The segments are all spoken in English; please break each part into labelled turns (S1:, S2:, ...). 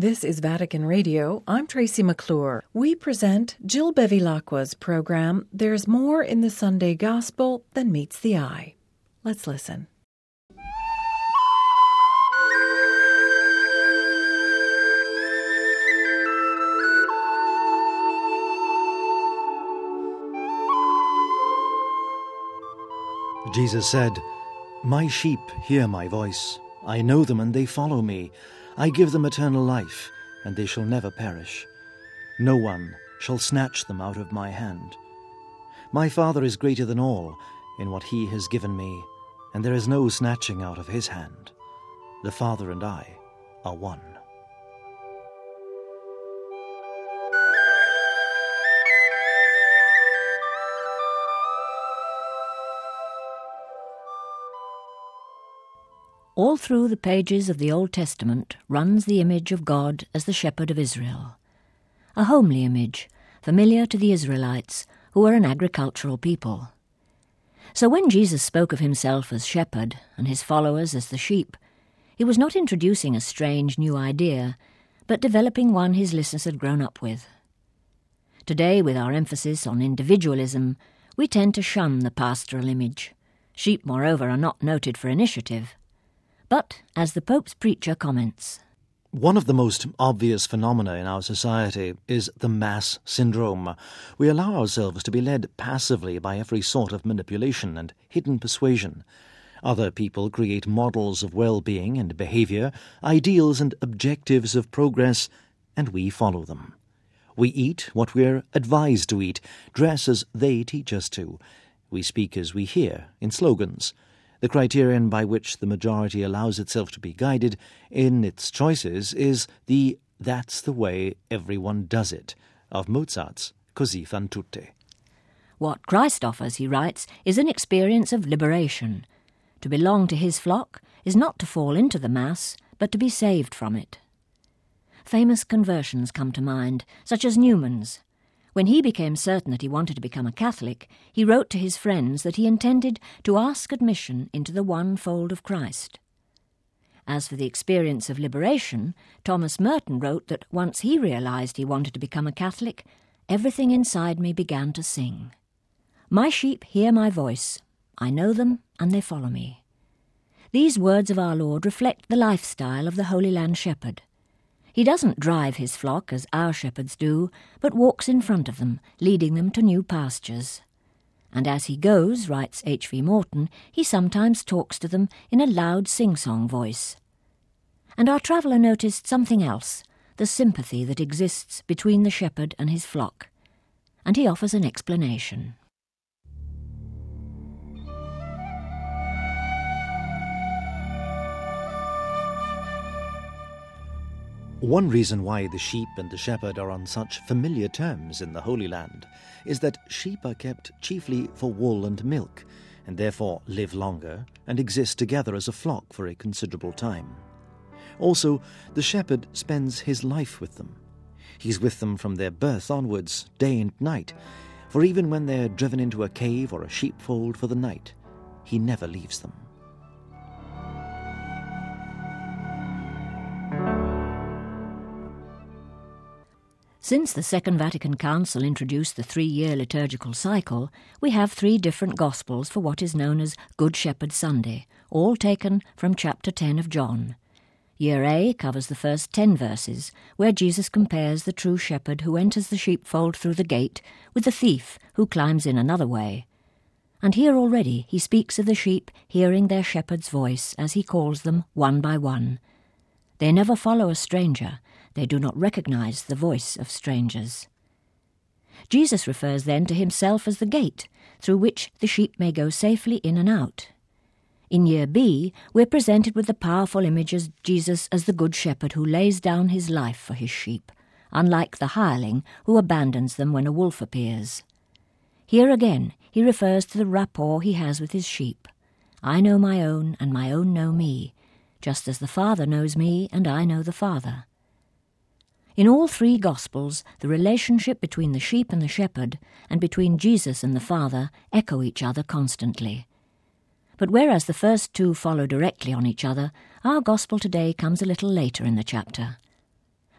S1: This is Vatican Radio. I'm Tracy McClure. We present Jill Bevilacqua's program, There's More in the Sunday Gospel Than Meets the Eye. Let's listen.
S2: Jesus said, "My sheep hear my voice. I know them and they follow me. I give them eternal life, and they shall never perish. No one shall snatch them out of my hand. My Father is greater than all in what he has given me, and there is no snatching out of his hand. The Father and I are one."
S3: All through the pages of the Old Testament runs the image of God as the shepherd of Israel. A homely image, familiar to the Israelites, who were an agricultural people. So when Jesus spoke of himself as shepherd and his followers as the sheep, he was not introducing a strange new idea, but developing one his listeners had grown up with. Today, with our emphasis on individualism, we tend to shun the pastoral image. Sheep, moreover, are not noted for initiative. But, as the Pope's preacher comments,
S2: one of the most obvious phenomena in our society is the mass syndrome. We allow ourselves to be led passively by every sort of manipulation and hidden persuasion. Other people create models of well-being and behaviour, ideals and objectives of progress, and we follow them. We eat what we're advised to eat, dress as they teach us to. We speak as we hear, in slogans. The criterion by which the majority allows itself to be guided in its choices is the "that's the way everyone does it" of Mozart's Così fan tutte.
S3: What Christ offers, he writes, is an experience of liberation. To belong to his flock is not to fall into the mass, but to be saved from it. Famous conversions come to mind, such as Newman's. When he became certain that he wanted to become a Catholic, he wrote to his friends that he intended to ask admission into the one fold of Christ. As for the experience of liberation, Thomas Merton wrote that once he realized he wanted to become a Catholic, everything inside me began to sing. My sheep hear my voice. I know them and they follow me. These words of our Lord reflect the lifestyle of the Holy Land shepherd. He doesn't drive his flock as our shepherds do, but walks in front of them, leading them to new pastures. And as he goes, writes H.V. Morton, he sometimes talks to them in a loud sing-song voice. And our traveller noticed something else, the sympathy that exists between the shepherd and his flock. And he offers an explanation.
S2: One reason why the sheep and the shepherd are on such familiar terms in the Holy Land is that sheep are kept chiefly for wool and milk, and therefore live longer and exist together as a flock for a considerable time. Also, the shepherd spends his life with them. He's with them from their birth onwards, day and night, for even when they're driven into a cave or a sheepfold for the night, he never leaves them.
S3: Since the Second Vatican Council introduced the 3-year liturgical cycle, we have 3 different Gospels for what is known as Good Shepherd Sunday, all taken from chapter 10 of John. Year A covers the first 10 verses, where Jesus compares the true shepherd who enters the sheepfold through the gate with the thief who climbs in another way. And here already he speaks of the sheep hearing their shepherd's voice as he calls them one by one. They never follow a stranger. They do not recognize the voice of strangers. Jesus refers then to himself as the gate, through which the sheep may go safely in and out. In Year B, we're presented with the powerful image of Jesus as the Good Shepherd who lays down his life for his sheep, unlike the hireling who abandons them when a wolf appears. Here again, he refers to the rapport he has with his sheep. I know my own, and my own know me, just as the Father knows me, and I know the Father. In all 3 Gospels, the relationship between the sheep and the shepherd, and between Jesus and the Father, echo each other constantly. But whereas the first 2 follow directly on each other, our Gospel today comes a little later in the chapter.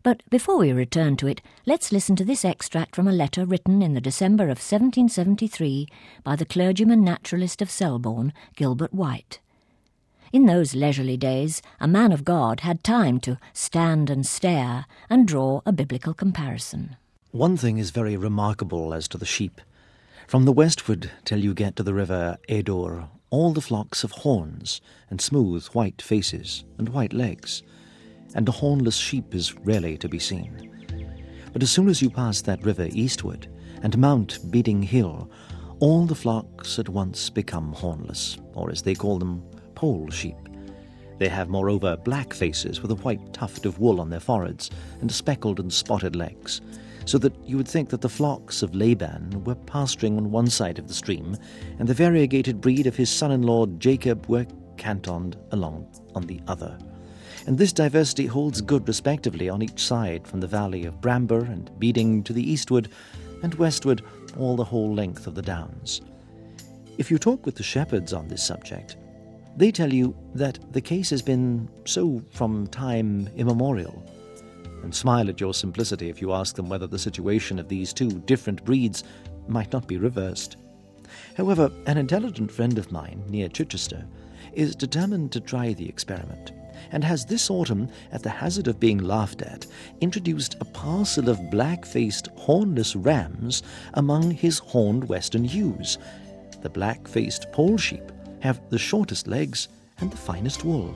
S3: But before we return to it, let's listen to this extract from a letter written in the December of 1773 by the clergyman naturalist of Selborne, Gilbert White. In those leisurely days, a man of God had time to stand and stare and draw a biblical comparison.
S2: One thing is very remarkable as to the sheep. From the westward till you get to the river Adur, all the flocks have horns and smooth white faces and white legs, and a hornless sheep is rarely to be seen. But as soon as you pass that river eastward and mount Beeding Hill, all the flocks at once become hornless, or as they call them, pole sheep. They have moreover black faces with a white tuft of wool on their foreheads and speckled and spotted legs, so that you would think that the flocks of Laban were pasturing on one side of the stream, and the variegated breed of his son-in-law Jacob were cantoned along on the other. And this diversity holds good respectively on each side, from the valley of Bramber and Beeding to the eastward, and westward all the whole length of the downs. If you talk with the shepherds on this subject, they tell you that the case has been so from time immemorial, and smile at your simplicity if you ask them whether the situation of these two different breeds might not be reversed. However, an intelligent friend of mine near Chichester is determined to try the experiment, and has this autumn, at the hazard of being laughed at, introduced a parcel of black-faced hornless rams among his horned western ewes. The black-faced pole sheep have the shortest legs and the finest wool.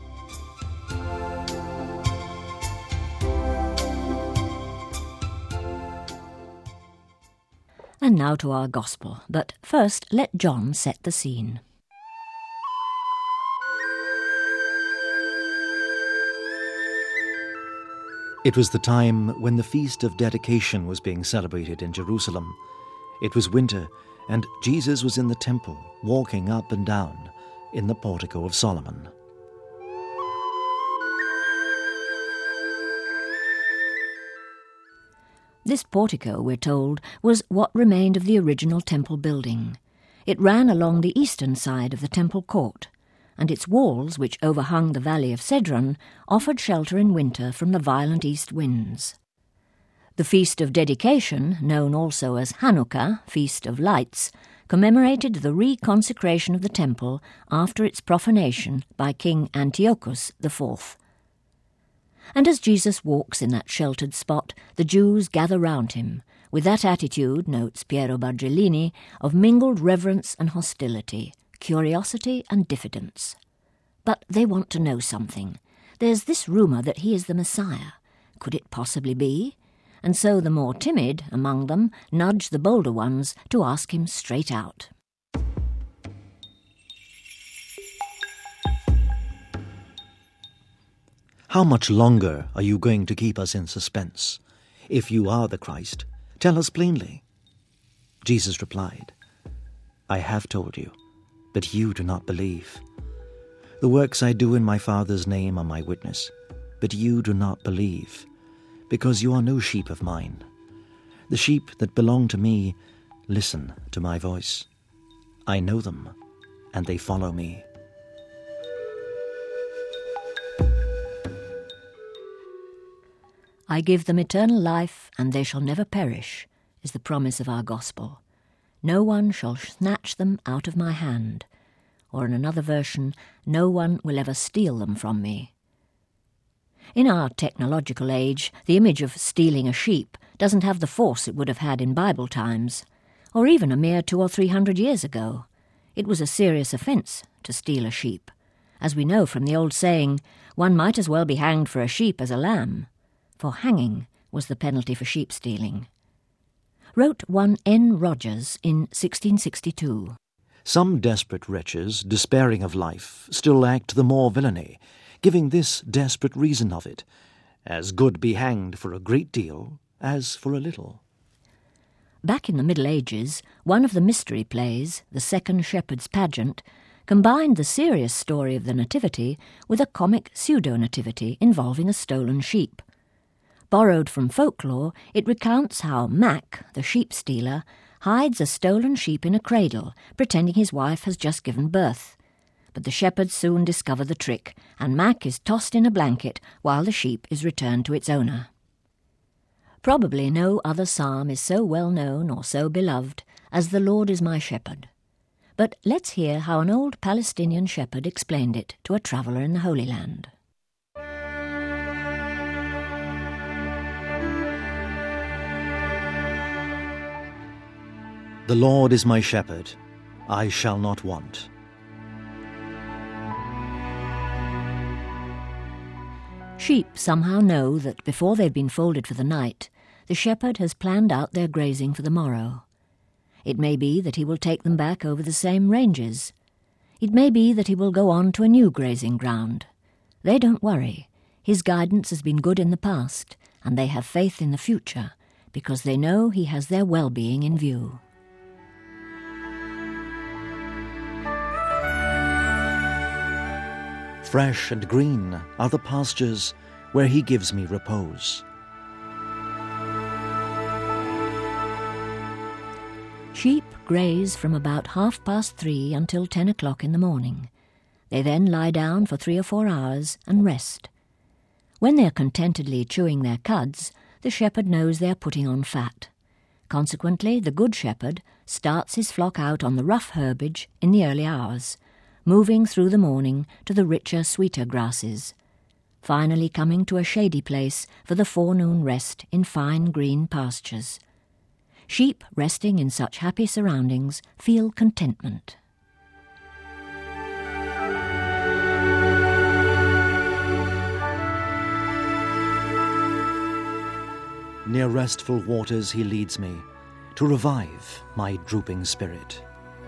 S3: And now to our Gospel, but first let John set the scene.
S2: It was the time when the Feast of Dedication was being celebrated in Jerusalem. It was winter, and Jesus was in the temple, walking up and down in the portico of Solomon.
S3: This portico, we're told, was what remained of the original temple building. It ran along the eastern side of the temple court, and its walls, which overhung the valley of Cedron, offered shelter in winter from the violent east winds. The Feast of Dedication, known also as Hanukkah, Feast of Lights, commemorated the reconsecration of the temple after its profanation by King Antiochus IV. And as Jesus walks in that sheltered spot, the Jews gather round him, with that attitude, notes Piero Bargellini, of mingled reverence and hostility, curiosity and diffidence. But they want to know something. There's this rumour that he is the Messiah. Could it possibly be? And so the more timid among them nudge the bolder ones to ask him straight out.
S2: How much longer are you going to keep us in suspense? If you are the Christ, tell us plainly. Jesus replied, I have told you, but you do not believe. The works I do in my Father's name are my witness, but you do not believe, because you are no sheep of mine. The sheep that belong to me listen to my voice. I know them, and they follow me.
S3: I give them eternal life, and they shall never perish, is the promise of our gospel. No one shall snatch them out of my hand, or in another version, no one will ever steal them from me. In our technological age, the image of stealing a sheep doesn't have the force it would have had in Bible times, or even a mere 200 or 300 years ago. It was a serious offence to steal a sheep. As we know from the old saying, one might as well be hanged for a sheep as a lamb, for hanging was the penalty for sheep stealing. Wrote one N. Rogers in 1662.
S2: Some desperate wretches, despairing of life, still act the more villainy, giving this desperate reason of it, as good be hanged for a great deal as for a little.
S3: Back in the Middle Ages, one of the mystery plays, The Second Shepherd's Pageant, combined the serious story of the Nativity with a comic pseudo-nativity involving a stolen sheep. Borrowed from folklore, it recounts how Mac, the sheep stealer, hides a stolen sheep in a cradle, pretending his wife has just given birth. But the shepherds soon discover the trick, and Mac is tossed in a blanket while the sheep is returned to its owner. Probably no other psalm is so well known or so beloved as "The Lord is my shepherd." But let's hear how an old Palestinian shepherd explained it to a traveller in the Holy Land.
S2: The Lord is my shepherd, I shall not want.
S3: Sheep somehow know that before they've been folded for the night, the shepherd has planned out their grazing for the morrow. It may be that he will take them back over the same ranges. It may be that he will go on to a new grazing ground. They don't worry. His guidance has been good in the past, and they have faith in the future, because they know he has their well-being in view.
S2: Fresh and green are the pastures where he gives me repose.
S3: Sheep graze from about 3:30 until 10 o'clock in the morning. They then lie down for 3 or 4 hours and rest. When they are contentedly chewing their cuds, the shepherd knows they are putting on fat. Consequently, the good shepherd starts his flock out on the rough herbage in the early hours, moving through the morning to the richer, sweeter grasses, finally coming to a shady place for the forenoon rest in fine green pastures. Sheep resting in such happy surroundings feel contentment.
S2: Near restful waters he leads me, to revive my drooping spirit.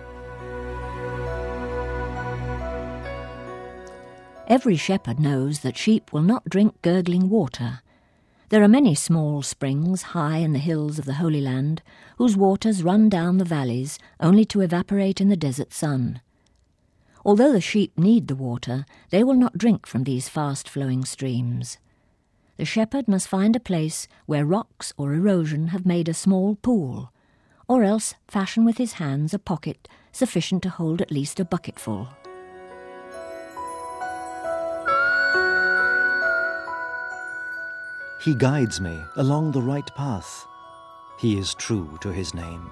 S3: Every shepherd knows that sheep will not drink gurgling water. There are many small springs high in the hills of the Holy Land, whose waters run down the valleys only to evaporate in the desert sun. Although the sheep need the water, they will not drink from these fast-flowing streams. The shepherd must find a place where rocks or erosion have made a small pool, or else fashion with his hands a pocket sufficient to hold at least a bucketful.
S2: He guides me along the right path. He is true to his name.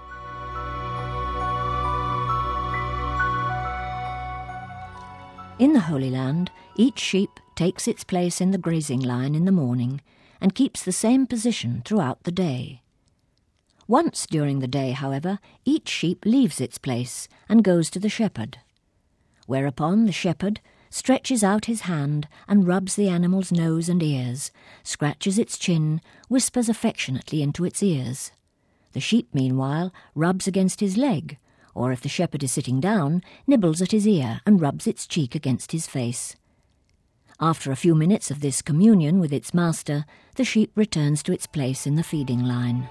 S3: In the Holy Land, each sheep takes its place in the grazing line in the morning and keeps the same position throughout the day. Once during the day, however, each sheep leaves its place and goes to the shepherd, whereupon the shepherd stretches out his hand and rubs the animal's nose and ears, scratches its chin, whispers affectionately into its ears. The sheep, meanwhile, rubs against his leg, or if the shepherd is sitting down, nibbles at his ear and rubs its cheek against his face. After a few minutes of this communion with its master, the sheep returns to its place in the feeding line.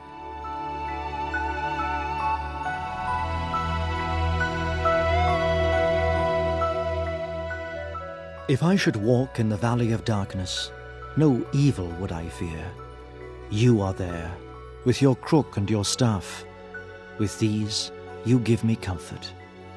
S2: If I should walk in the valley of darkness, no evil would I fear. You are there, with your crook and your staff. With these you give me comfort.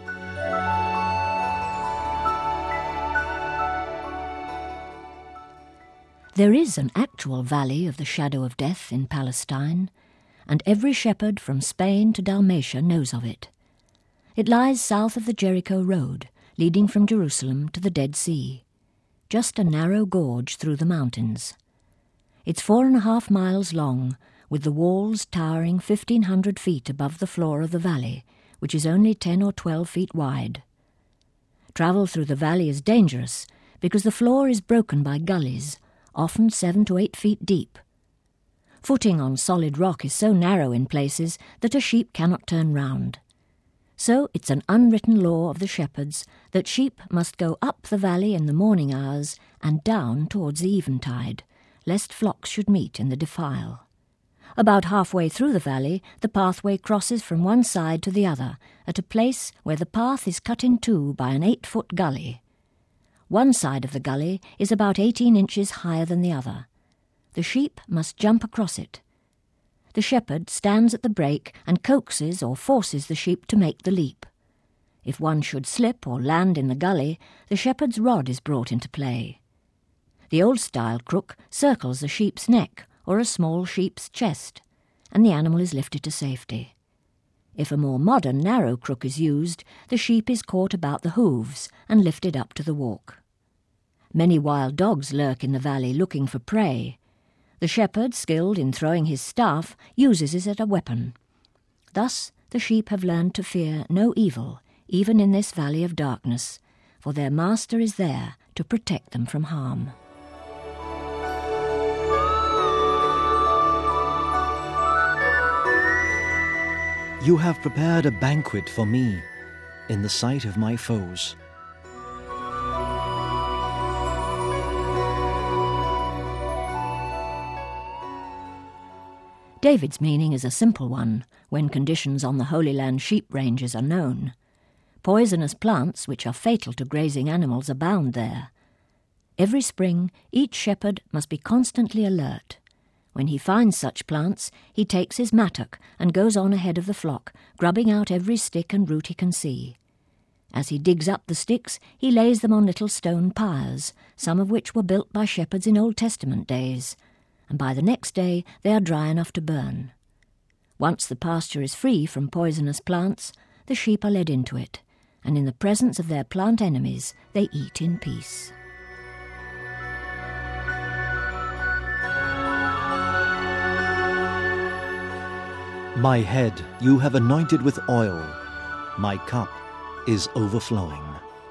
S3: There is an actual valley of the shadow of death in Palestine, and every shepherd from Spain to Dalmatia knows of it. It lies south of the Jericho road, leading from Jerusalem to the Dead Sea, just a narrow gorge through the mountains. It's 4.5 miles long, with the walls towering 1,500 feet above the floor of the valley, which is only 10 or 12 feet wide. Travel through the valley is dangerous because the floor is broken by gullies, often 7 to 8 feet deep. Footing on solid rock is so narrow in places that a sheep cannot turn round. So it's an unwritten law of the shepherds that sheep must go up the valley in the morning hours and down towards the eventide, lest flocks should meet in the defile. About halfway through the valley, the pathway crosses from one side to the other, at a place where the path is cut in two by an 8-foot gully. One side of the gully is about 18 inches higher than the other. The sheep must jump across it. The shepherd stands at the break and coaxes or forces the sheep to make the leap. If one should slip or land in the gully, the shepherd's rod is brought into play. The old-style crook circles the sheep's neck, or a small sheep's chest, and the animal is lifted to safety. If a more modern narrow crook is used, the sheep is caught about the hooves and lifted up to the walk. Many wild dogs lurk in the valley looking for prey. The shepherd, skilled in throwing his staff, uses it as a weapon. Thus the sheep have learned to fear no evil, even in this valley of darkness, for their master is there to protect them from harm.
S2: You have prepared a banquet for me in the sight of my foes.
S3: David's meaning is a simple one when conditions on the Holy Land sheep ranges are known. Poisonous plants, which are fatal to grazing animals, abound there. Every spring, each shepherd must be constantly alert. When he finds such plants, he takes his mattock and goes on ahead of the flock, grubbing out every stick and root he can see. As he digs up the sticks, he lays them on little stone pyres, some of which were built by shepherds in Old Testament days, and by the next day they are dry enough to burn. Once the pasture is free from poisonous plants, the sheep are led into it, and in the presence of their plant enemies they eat in peace.
S2: My head you have anointed with oil, my cup is overflowing.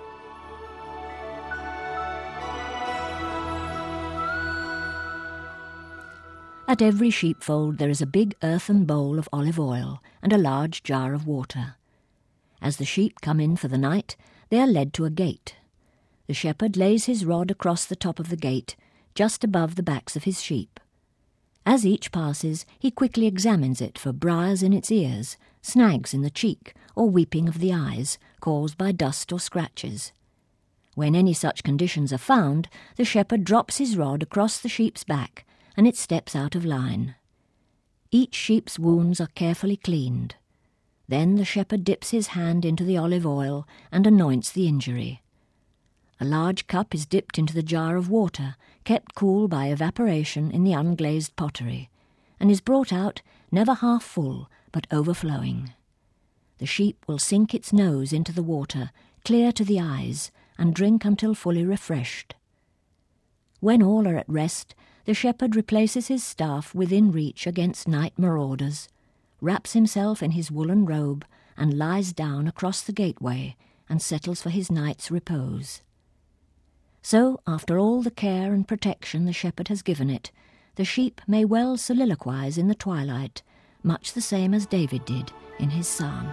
S3: At every sheepfold there is a big earthen bowl of olive oil and a large jar of water. As the sheep come in for the night, they are led to a gate. The shepherd lays his rod across the top of the gate, just above the backs of his sheep. As each passes, he quickly examines it for briars in its ears, snags in the cheek, or weeping of the eyes, caused by dust or scratches. When any such conditions are found, the shepherd drops his rod across the sheep's back, and it steps out of line. Each sheep's wounds are carefully cleaned. Then the shepherd dips his hand into the olive oil and anoints the injury. A large cup is dipped into the jar of water, kept cool by evaporation in the unglazed pottery, and is brought out never half full, but overflowing. The sheep will sink its nose into the water, clear to the eyes, and drink until fully refreshed. When all are at rest, the shepherd replaces his staff within reach against night marauders, wraps himself in his woolen robe, and lies down across the gateway and settles for his night's repose. So, after all the care and protection the shepherd has given it, the sheep may well soliloquize in the twilight, much the same as David did in his psalm.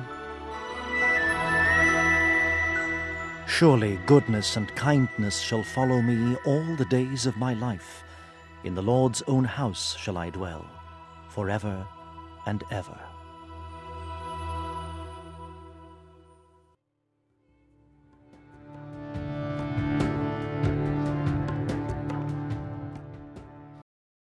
S2: Surely goodness and kindness shall follow me all the days of my life. In the Lord's own house shall I dwell, forever and ever.